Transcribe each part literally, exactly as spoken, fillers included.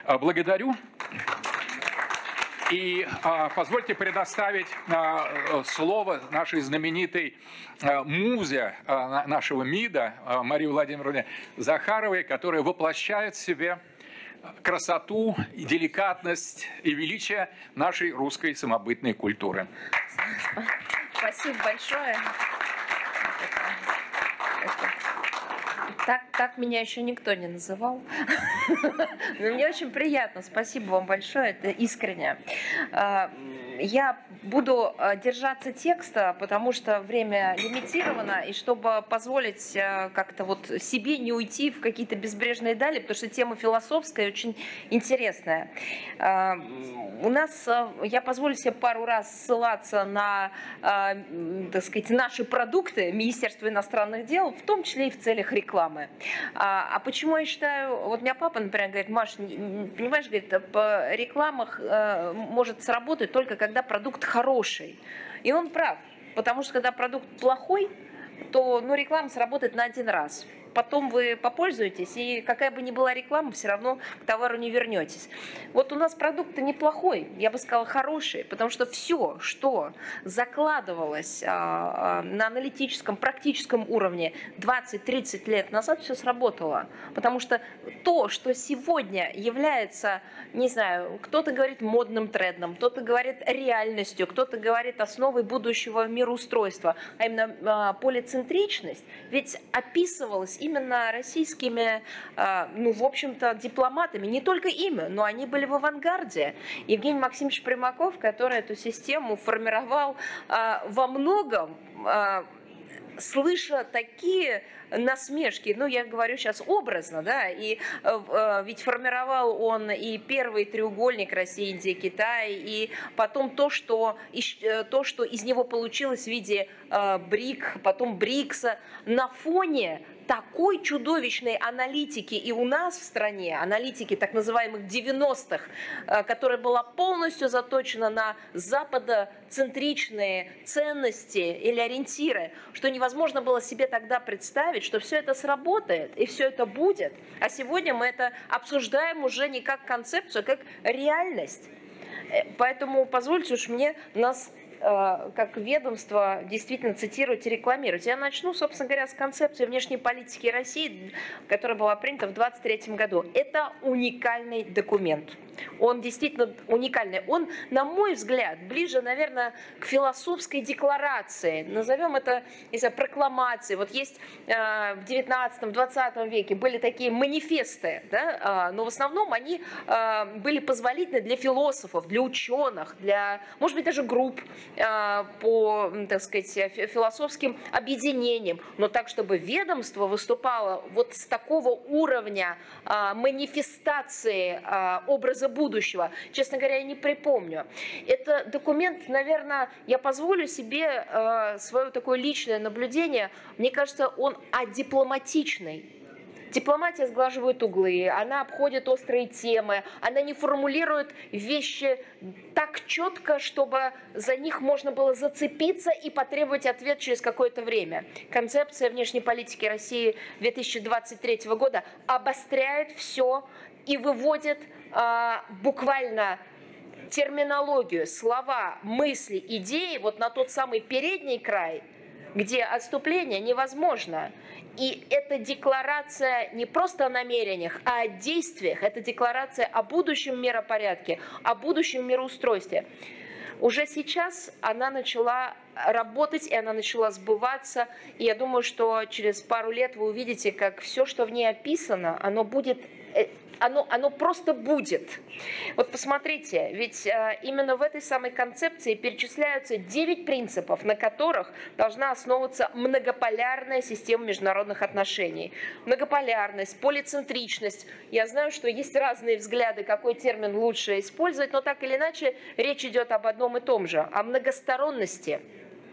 Благодарю. И а, позвольте предоставить а, слово нашей знаменитой а, музе а, нашего МИДа а, Марии Владимировне Захаровой, которая воплощает в себе красоту, деликатность и величие нашей русской самобытной культуры. Спасибо большое. Так, так меня еще никто не называл. Но мне очень приятно. Спасибо вам большое. Это искренне. Я буду держаться текста, потому что время лимитировано, и чтобы позволить как-то вот себе не уйти в какие-то безбрежные дали, потому что тема философская, очень интересная. У нас, я позволю себе пару раз ссылаться на, так сказать, наши продукты Министерства иностранных дел, в том числе и в целях рекламы. А, а почему я считаю, вот у меня папа, например, говорит: Маш, понимаешь, говорит, по рекламах может сработать только когда продукт хороший. И он прав, потому что когда продукт плохой, то ну, реклама сработает на один раз. Потом вы попользуетесь, и какая бы ни была реклама, все равно к товару не вернетесь. Вот у нас продукт-то неплохой, я бы сказала, хороший, потому что все, что закладывалось а, на аналитическом, практическом уровне двадцать-тридцать лет назад, все сработало. Потому что то, что сегодня является, не знаю, кто-то говорит модным трендом, кто-то говорит реальностью, кто-то говорит основой будущего мироустройства, а именно а, полицентричность, ведь описывалась именно российскими, ну, в общем-то, дипломатами, не только ими, но они были в авангарде. Евгений Максимович Примаков, который эту систему формировал во многом, слыша такие насмешки, ну, я говорю сейчас образно, да, и э, ведь формировал он и первый треугольник Россия, Индия, Китай, и потом то, что, и, то, что из него получилось в виде э, БРИК, потом БРИКСа, на фоне такой чудовищной аналитики и у нас в стране, аналитики так называемых девяностых, которая была полностью заточена на западоцентричные ценности или ориентиры, что невозможно было себе тогда представить, что все это сработает и все это будет. А сегодня мы это обсуждаем уже не как концепцию, а как реальность. Поэтому позвольте уж мне нас как ведомство действительно цитировать и рекламировать. Я начну, собственно говоря, с концепции внешней политики России, которая была принята в двадцать третьем году. Это уникальный документ. Он действительно уникальный. Он, на мой взгляд, ближе, наверное, к философской декларации. Назовем это, не знаю, прокламацией. Вот есть э, в девятнадцатом-двадцатом веке были такие манифесты, да, э, но в основном они э, были позволительны для философов, для ученых, для, может быть, даже групп э, по, так сказать, философским объединениям. Но так, чтобы ведомство выступало вот с такого уровня э, манифестации э, образа будущего, честно говоря, я не припомню. Это документ, наверное, я позволю себе э, свое такое личное наблюдение, мне кажется, он адипломатичный. Дипломатия сглаживает углы, она обходит острые темы, она не формулирует вещи так четко, чтобы за них можно было зацепиться и потребовать ответ через какое-то время. Концепция внешней политики России две тысячи двадцать третьего года обостряет все и выводит а, буквально терминологию, слова, мысли, идеи вот на тот самый передний край, где отступление невозможно. И это декларация не просто о намерениях, а о действиях. Это декларация о будущем миропорядке, о будущем мироустройстве. Уже сейчас она начала работать, и она начала сбываться. И я думаю, что через пару лет вы увидите, как все, что в ней описано, оно будет... Оно, оно просто будет. Вот посмотрите, ведь э, именно в этой самой концепции перечисляются девять принципов, на которых должна основываться многополярная система международных отношений. Многополярность, полицентричность. Я знаю, что есть разные взгляды, какой термин лучше использовать, но так или иначе речь идет об одном и том же, о многосторонности.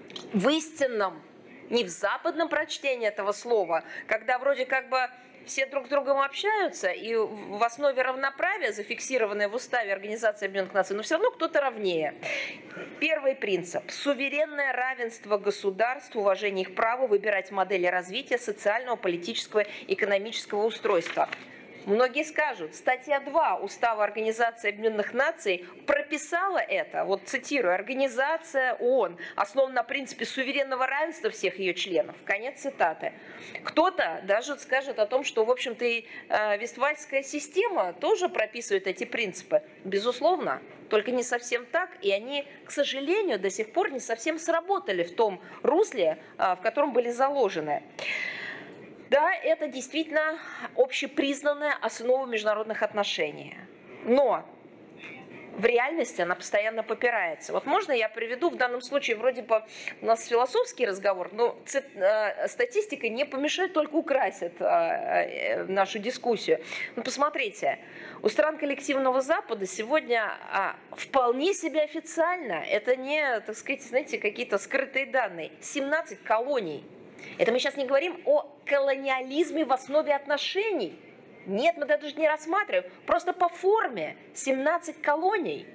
В истинном, не в западном прочтении этого слова, когда вроде как бы все друг с другом общаются, и в основе равноправия, зафиксированное в уставе Организации Объединенных Наций, но все равно кто-то равнее. Первый принцип – суверенное равенство государств, уважение их права выбирать модели развития социального, политического, экономического устройства. Многие скажут, статья два Устава Организации Объединенных Наций прописала это, вот цитирую, организация ООН основана на принципе суверенного равенства всех ее членов. Конец цитаты. Кто-то даже скажет о том, что, в общем-то, и э, Вестфальская система тоже прописывает эти принципы. Безусловно, только не совсем так, и они, к сожалению, до сих пор не совсем сработали в том русле, э, в котором были заложены. Да, это действительно общепризнанная основа международных отношений. Но в реальности она постоянно попирается. Вот можно я приведу в данном случае, вроде бы у нас философский разговор, но статистика не помешает, только украсит нашу дискуссию. Ну, посмотрите, у стран коллективного Запада сегодня вполне себе официально, это не, так сказать, знаете, какие-то скрытые данные, семнадцать колоний. Это мы сейчас не говорим о колониализме в основе отношений. Нет, мы даже не рассматриваем. Просто по форме семнадцать колоний.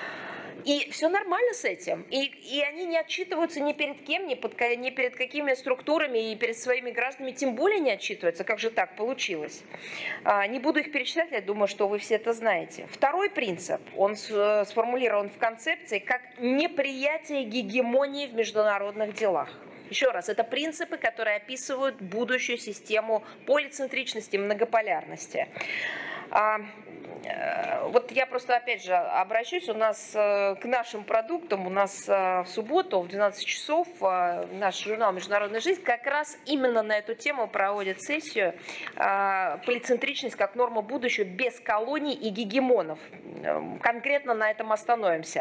И все нормально с этим. И, и они не отчитываются ни перед кем, ни, под, ни перед какими структурами, и перед своими гражданами тем более не отчитываются. Как же так получилось? А, не буду их перечислять, я думаю, что вы все это знаете. Второй принцип, он сформулирован в концепции как неприятие гегемонии в международных делах. Еще раз, это принципы, которые описывают будущую систему полицентричности, многополярности. А, вот я просто опять же обращусь, у нас к нашим продуктам, у нас в субботу в двенадцать часов наш журнал «Международная жизнь» как раз именно на эту тему проводит сессию «Полицентричность как норма будущего без колоний и гегемонов». Конкретно на этом остановимся.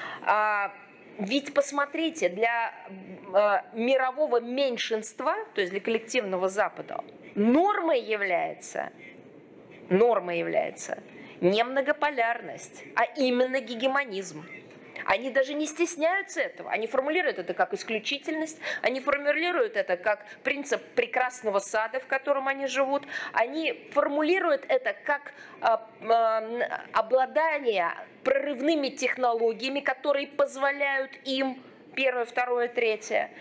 Ведь посмотрите, для э, мирового меньшинства, то есть для коллективного Запада, нормой является, нормой является не многополярность, а именно гегемонизм. Они даже не стесняются этого. Они формулируют это как исключительность, они формулируют это как принцип прекрасного сада, в котором они живут. Они формулируют это как э, э, обладание прорывными технологиями, которые позволяют им, первое, второе, третье.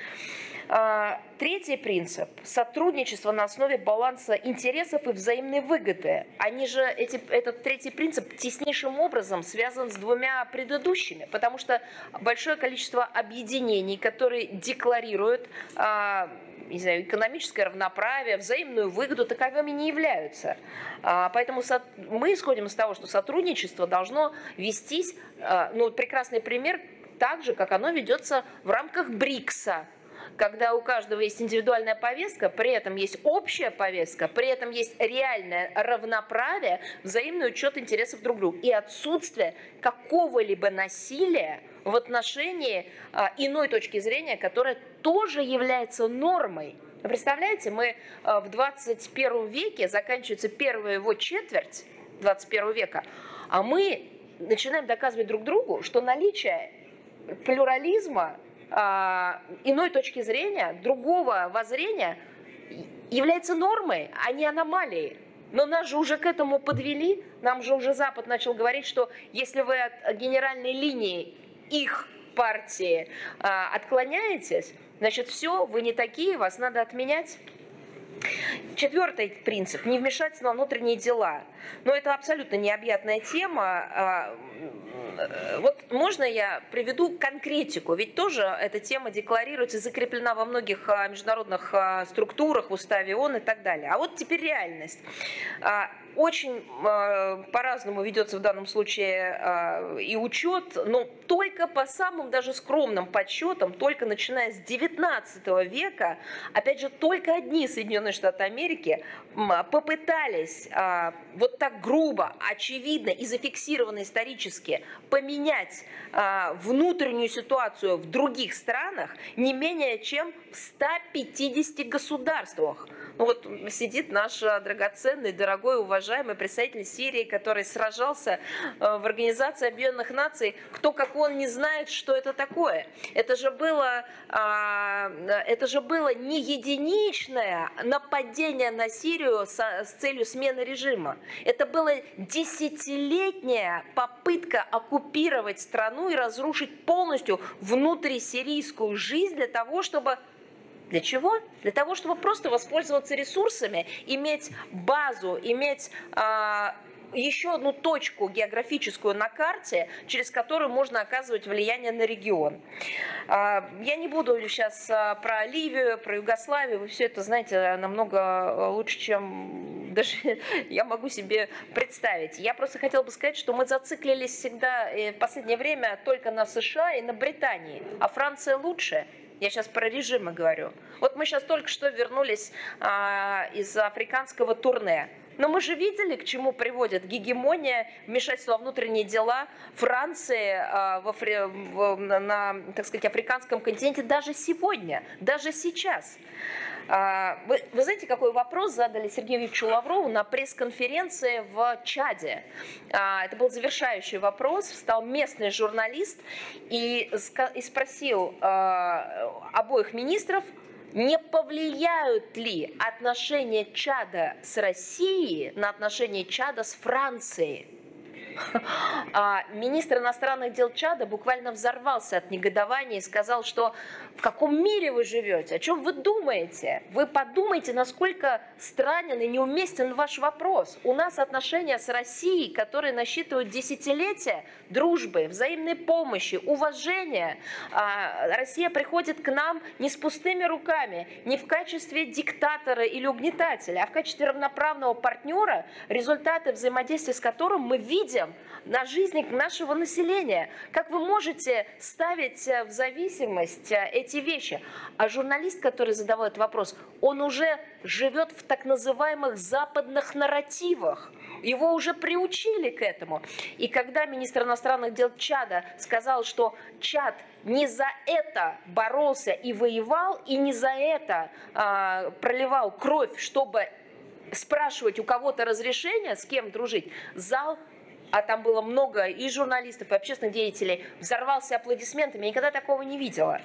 Третий принцип – сотрудничество на основе баланса интересов и взаимной выгоды. Они же, эти, этот третий принцип теснейшим образом связан с двумя предыдущими, потому что большое количество объединений, которые декларируют не знаю, экономическое равноправие, взаимную выгоду, таковыми не являются. Поэтому мы исходим из того, что сотрудничество должно вестись, ну, прекрасный пример, так же, как оно ведется в рамках БРИКСа, когда у каждого есть индивидуальная повестка, при этом есть общая повестка, при этом есть реальное равноправие, взаимный учет интересов друг друга и отсутствие какого-либо насилия в отношении а, иной точки зрения, которая тоже является нормой. Вы представляете, мы а, в двадцать первом веке, заканчивается первая его четверть двадцать первого века, а мы начинаем доказывать друг другу, что наличие плюрализма, иной точки зрения, другого воззрения является нормой, а не аномалией. Но нас же уже к этому подвели, нам же уже Запад начал говорить, что если вы от генеральной линии их партии а, отклоняетесь, значит все, вы не такие, вас надо отменять. Четвертый принцип – не вмешаться во внутренние дела. Но это абсолютно необъятная тема. Вот можно я приведу конкретику? Ведь тоже эта тема декларируется, закреплена во многих международных структурах, в уставе ООН и так далее. А вот теперь реальность. Очень по-разному ведется в данном случае и учет, но только по самым даже скромным подсчетам, только начиная с девятнадцатого века, опять же, только одни Соединенные Штаты Америки попытались вот так грубо, очевидно и зафиксированно исторически поменять внутреннюю ситуацию в других странах не менее чем в ста пятидесяти государствах. Ну вот сидит наш драгоценный, дорогой, уважаемый представитель Сирии, который сражался в Организации Объединенных Наций. Кто, как он, не знает, что это такое. Это же было, это же было не единичное нападение на Сирию с целью смены режима. Это была десятилетняя попытка оккупировать страну и разрушить полностью внутрисирийскую жизнь для того, чтобы Для чего? Для того, чтобы просто воспользоваться ресурсами, иметь базу, иметь а, еще одну точку географическую на карте, через которую можно оказывать влияние на регион. А, я не буду сейчас про Ливию, про Югославию, вы все это знаете намного лучше, чем даже я могу себе представить. Я просто хотела бы сказать, что мы зациклились всегда в последнее время только на США и на Британии, а Франция лучше. Я сейчас про режимы говорю. Вот мы сейчас только что вернулись а, из африканского турне. Но мы же видели, к чему приводит гегемония, вмешательство во внутренние дела Франции а, в Афри... в, на, так сказать, африканском континенте даже сегодня, даже сейчас. А, вы, вы знаете, какой вопрос задали Сергею Викторовичу Лаврову на пресс-конференции в Чаде? А, это был завершающий вопрос. Встал местный журналист и, и спросил а, обоих министров, не повлияют ли отношения Чада с Россией на отношения Чада с Францией? А министр иностранных дел Чада буквально взорвался от негодования и сказал, что в каком мире вы живете, о чем вы думаете? Вы подумайте, насколько странен и неуместен ваш вопрос. У нас отношения с Россией, которые насчитывают десятилетия дружбы, взаимной помощи, уважения. Россия приходит к нам не с пустыми руками, не в качестве диктатора или угнетателя, а в качестве равноправного партнера, результаты взаимодействия с которым мы видим на жизни нашего населения. Как вы можете ставить в зависимость эти вещи? А журналист, который задавал этот вопрос, он уже живет в так называемых западных нарративах. Его уже приучили к этому. И когда министр иностранных дел Чада сказал, что Чад не за это боролся и воевал, и не за это а, проливал кровь, чтобы спрашивать у кого-то разрешения, с кем дружить, зал, а там было много и журналистов, и общественных деятелей, взорвался аплодисментами. Я никогда такого не видела.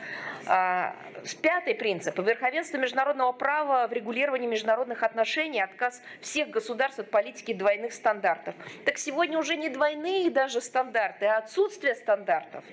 Пятый принцип. Верховенство международного права в регулировании международных отношений, отказ всех государств от политики двойных стандартов. Так сегодня уже не двойные даже стандарты, а отсутствие стандартов.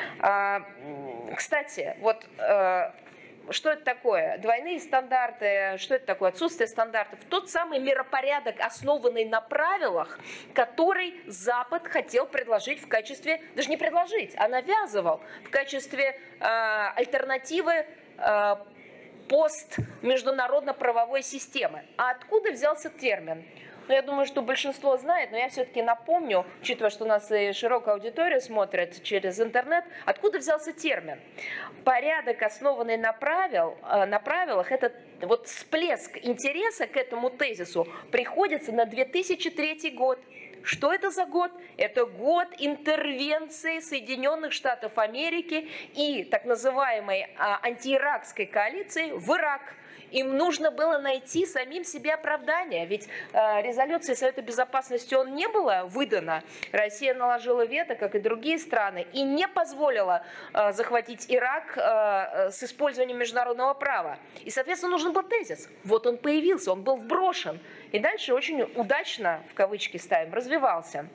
Кстати, вот... Что это такое? Двойные стандарты, что это такое? Отсутствие стандартов. Тот самый миропорядок, основанный на правилах, который Запад хотел предложить в качестве, даже не предложить, а навязывал в качестве э, альтернативы э, постмеждународно-правовой системы. А откуда взялся термин? Ну, я думаю, что большинство знает, но я все-таки напомню, учитывая, что у нас и широкая аудитория смотрит через интернет, откуда взялся термин. Порядок, основанный на, правил, на правилах, это вот всплеск интереса к этому тезису приходится на две тысячи третий год. Что это за год? Это год интервенции Соединенных Штатов Америки и так называемой антииракской коалиции в Ирак. Им нужно было найти самим себе оправдание, ведь э, резолюции Совета Безопасности он не было выдано. Россия наложила вето, как и другие страны, и не позволила э, захватить Ирак э, с использованием международного права. И, соответственно, нужен был тезис. Вот он появился, он был вброшен. И дальше очень удачно, в кавычки ставим, развивался.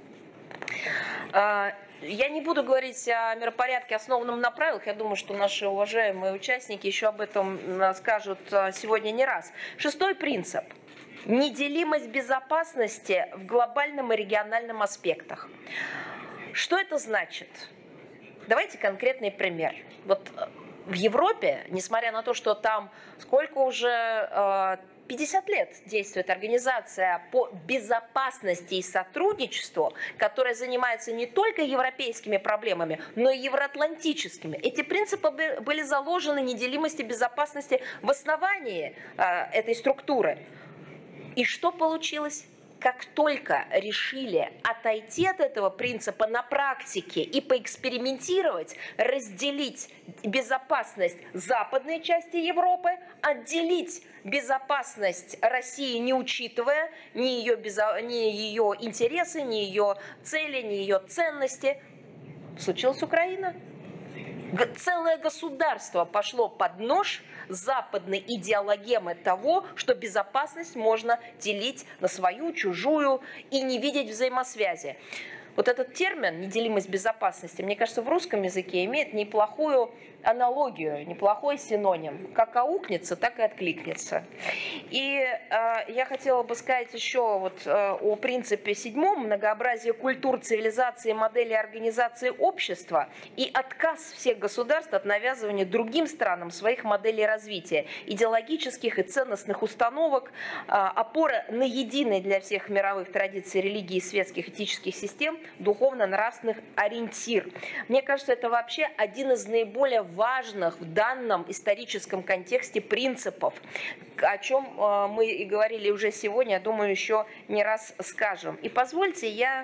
Я не буду говорить о миропорядке, основанном на правилах. Я думаю, что наши уважаемые участники еще об этом скажут сегодня не раз. Шестой принцип. Неделимость безопасности в глобальном и региональном аспектах. Что это значит? Давайте конкретный пример. Вот в Европе, несмотря на то, что там сколько уже... пятьдесят лет действует организация по безопасности и сотрудничеству, которая занимается не только европейскими проблемами, но и евроатлантическими. Эти принципы были заложены неделимости безопасности в основании э, этой структуры. И что получилось? Как только решили отойти от этого принципа на практике и поэкспериментировать, разделить безопасность западной части Европы, отделить безопасность России, не учитывая ни ее, безо... ни ее интересы, ни ее цели, ни ее ценности, случилась Украина. Целое государство пошло под нож западной идеологемы того, что безопасность можно делить на свою, чужую и не видеть взаимосвязи. Вот этот термин «неделимость безопасности», мне кажется, в русском языке имеет неплохую аналогию, неплохой синоним. Как аукнется, так и откликнется. И э, я хотела бы сказать еще вот, э, о принципе седьмом: многообразие культур, цивилизации, модели организации общества и отказ всех государств от навязывания другим странам своих моделей развития, идеологических и ценностных установок, э, опора на единый для всех мировых традиций религии и светских этических систем, духовно-нравственных ориентир. Мне кажется, это вообще один из наиболее важных в данном историческом контексте принципов, о чем мы и говорили уже сегодня, я думаю, еще не раз скажем. И позвольте, я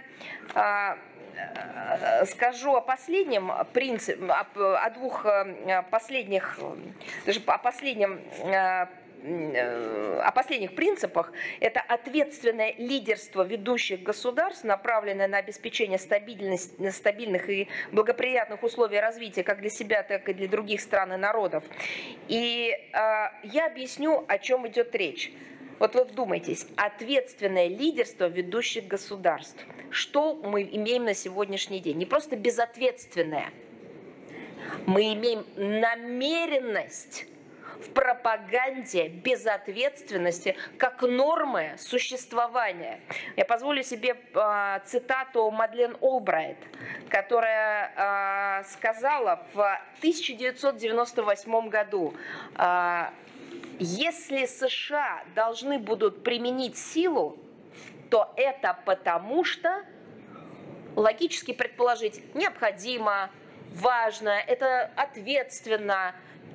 скажу о последнем принципе, о двух последних, даже о последнем о последних принципах. Это ответственное лидерство ведущих государств, направленное на обеспечение стабильности, стабильных и благоприятных условий развития как для себя, так и для других стран и народов. И э, я объясню, о чем идет речь. Вот вы вдумайтесь, ответственное лидерство ведущих государств. Что мы имеем на сегодняшний день? Не просто безответственное. Мы имеем намеренность в пропаганде безответственности как нормы существования. Я позволю себе э, цитату Мадлен Олбрайт, которая э, сказала в тысяча девятьсот девяносто восьмом году: э, если США должны будут применить силу, то это потому что, логически предположить, необходимо, важно, это ответственно.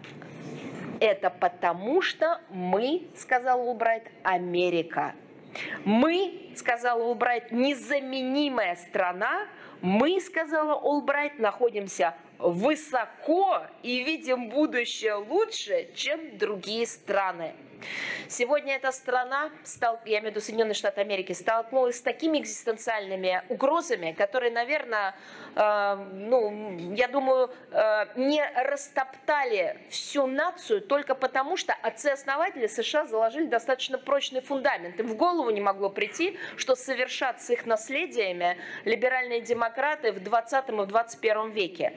Это потому что мы, сказал Олбрайт, Америка. Мы, сказала Олбрайт, незаменимая страна. Мы, сказала Олбрайт, находимся высоко и видим будущее лучше, чем другие страны. Сегодня эта страна, я имею в виду Соединенные Штаты Америки, столкнулась с такими экзистенциальными угрозами, которые, наверное, э, ну, я думаю, э, не растоптали всю нацию только потому, что отцы-основатели США заложили достаточно прочный фундамент. Им в голову не могло прийти, что совершат с их наследиями либеральные демократы в двадцатом и в двадцать первом веке.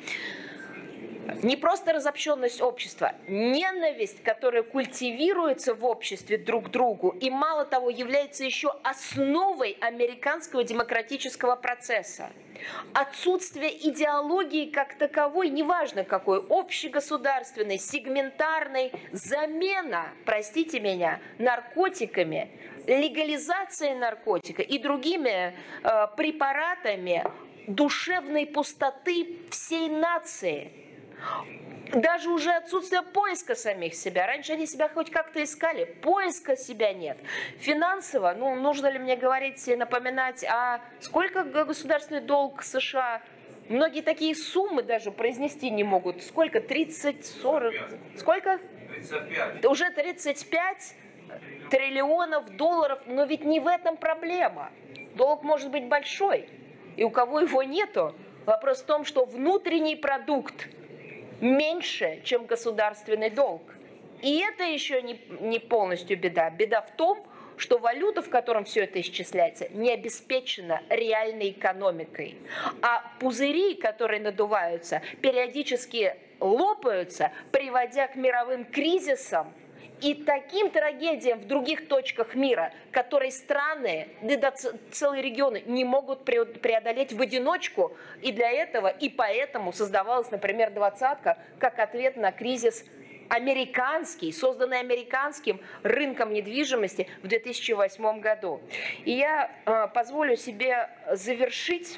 Не просто разобщенность общества, ненависть, которая культивируется в обществе друг к другу, и мало того, является еще основой американского демократического процесса. Отсутствие идеологии как таковой, неважно какой, общегосударственной, сегментарной, замена, простите меня, наркотиками, легализация наркотика и другими э, препаратами душевной пустоты всей нации. Даже уже отсутствие поиска самих себя. Раньше они себя хоть как-то искали. Поиска себя нет. Финансово, ну, нужно ли мне говорить и напоминать, а сколько государственный долг США? Многие такие суммы даже произнести не могут. Сколько? тридцать, сорок? Сколько? тридцать пять. Уже тридцать пять триллионов долларов. Но ведь не в этом проблема. Долг может быть большой. И у кого его нету, вопрос в том, что внутренний продукт меньше, чем государственный долг. И это еще не, не полностью беда. Беда в том, что валюта, в котором все это исчисляется, не обеспечена реальной экономикой. А пузыри, которые надуваются, периодически лопаются, приводя к мировым кризисам и таким трагедиям в других точках мира, которые страны, да целые регионы не могут преодолеть в одиночку. И для этого, и поэтому создавалась, например, двадцатка как ответ на кризис американский, созданный американским рынком недвижимости в две тысячи восьмом году. И я э, позволю себе завершить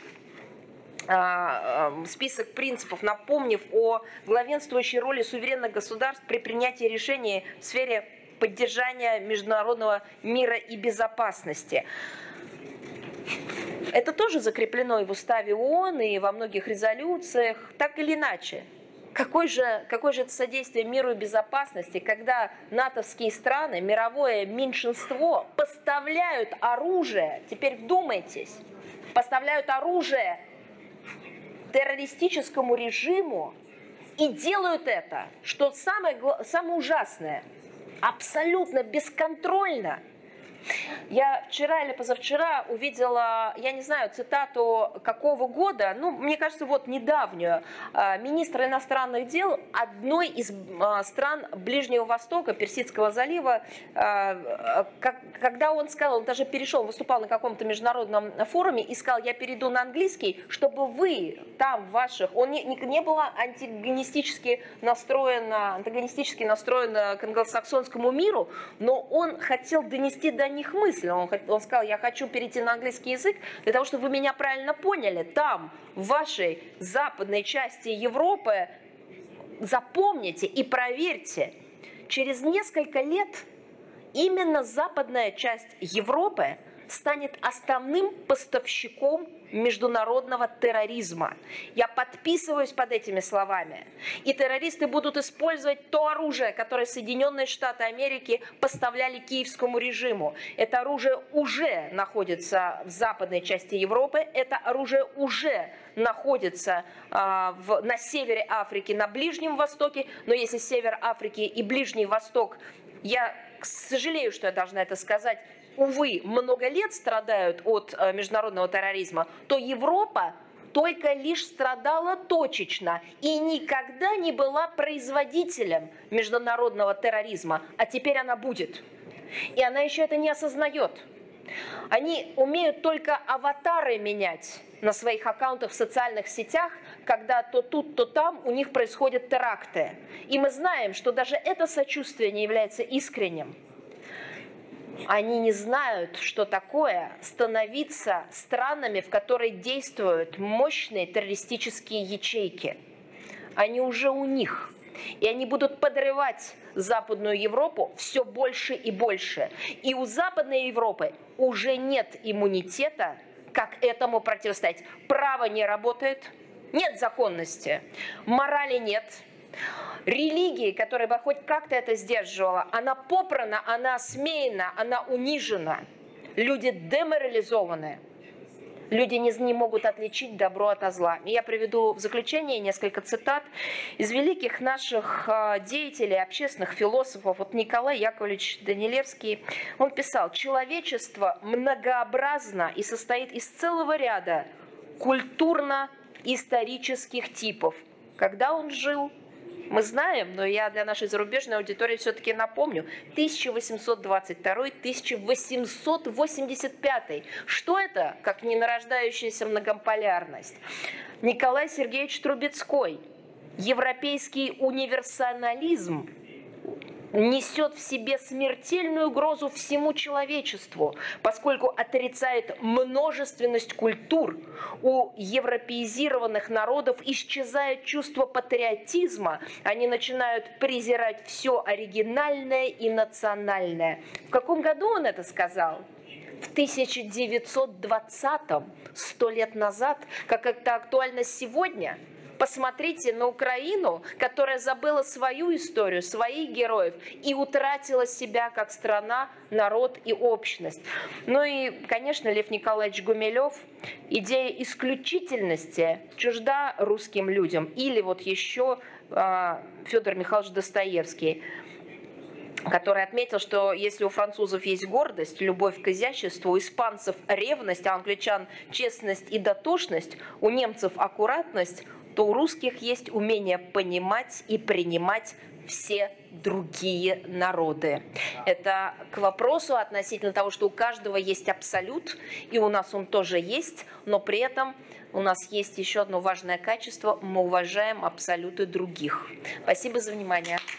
список принципов, напомнив о главенствующей роли суверенных государств при принятии решений в сфере поддержания международного мира и безопасности. Это тоже закреплено и в Уставе ООН, и во многих резолюциях, так или иначе. Какое же, какое же это содействие миру и безопасности, когда натовские страны, мировое меньшинство поставляют оружие, теперь вдумайтесь, поставляют оружие террористическому режиму и делают это, что самое, самое ужасное, абсолютно бесконтрольно, Я вчера или позавчера увидела, я не знаю, цитату какого года, ну, мне кажется, вот недавнюю, министра иностранных дел одной из стран Ближнего Востока, Персидского залива, когда он сказал, он даже перешел, выступал на каком-то международном форуме и сказал, я перейду на английский, чтобы вы там, в ваших, он не, не был антагонистически настроен, антагонистически настроен к англосаксонскому миру, но он хотел донести до них мысль. Он, он сказал, я хочу перейти на английский язык для того, чтобы вы меня правильно поняли. Там, в вашей западной части Европы, запомните и проверьте, через несколько лет именно западная часть Европы станет основным поставщиком международного терроризма. Я подписываюсь под этими словами. И террористы будут использовать то оружие, которое Соединенные Штаты Америки поставляли киевскому режиму. Это оружие уже находится в западной части Европы. Это оружие уже находится а, в, на севере Африки, на Ближнем Востоке. Но если север Африки и Ближний Восток, я сожалею, что я должна это сказать, увы, много лет страдают от международного терроризма, то Европа только лишь страдала точечно и никогда не была производителем международного терроризма, а теперь она будет. И она еще это не осознает. Они умеют только аватары менять на своих аккаунтах в социальных сетях, когда то тут, то там у них происходят теракты. И мы знаем, что даже это сочувствие не является искренним. Они не знают, что такое становиться странами, в которые действуют мощные террористические ячейки. Они уже у них. И они будут подрывать Западную Европу все больше и больше. И у Западной Европы уже нет иммунитета, как этому противостоять. Право не работает, нет законности, морали нет. Религии, которая бы хоть как-то это сдерживала, она попрана, она осмеяна, она унижена. Люди деморализованы. Люди не, не могут отличить добро от зла. И я приведу в заключение несколько цитат из великих наших деятелей, общественных философов. Вот Николай Яковлевич Данилевский, он писал: «Человечество многообразно и состоит из целого ряда культурно-исторических типов». Когда он жил? Мы знаем, но я для нашей зарубежной аудитории все-таки напомню. тысяча восемьсот двадцать второй — тысяча восемьсот восемьдесят пятый. Что это, как ненарождающаяся многополярность? Николай Сергеевич Трубецкой. Европейский универсализм несет в себе смертельную угрозу всему человечеству, поскольку отрицает множественность культур. У европеизированных народов исчезает чувство патриотизма, они начинают презирать все оригинальное и национальное. В каком году он это сказал? В тысяча девятьсот двадцатом, сто лет назад, как это актуально сегодня. Посмотрите на Украину, которая забыла свою историю, своих героев и утратила себя как страна, народ и общность. Ну и, конечно, Лев Николаевич Гумилев. Идея исключительности чужда русским людям. Или вот еще э, Федор Михайлович Достоевский, который отметил, что если у французов есть гордость, любовь к изяществу, у испанцев ревность, а у англичан честность и дотошность, у немцев аккуратность, то у русских есть умение понимать и принимать все другие народы. Это к вопросу относительно того, что у каждого есть абсолют, и у нас он тоже есть, но при этом у нас есть еще одно важное качество – мы уважаем абсолюты других. Спасибо за внимание.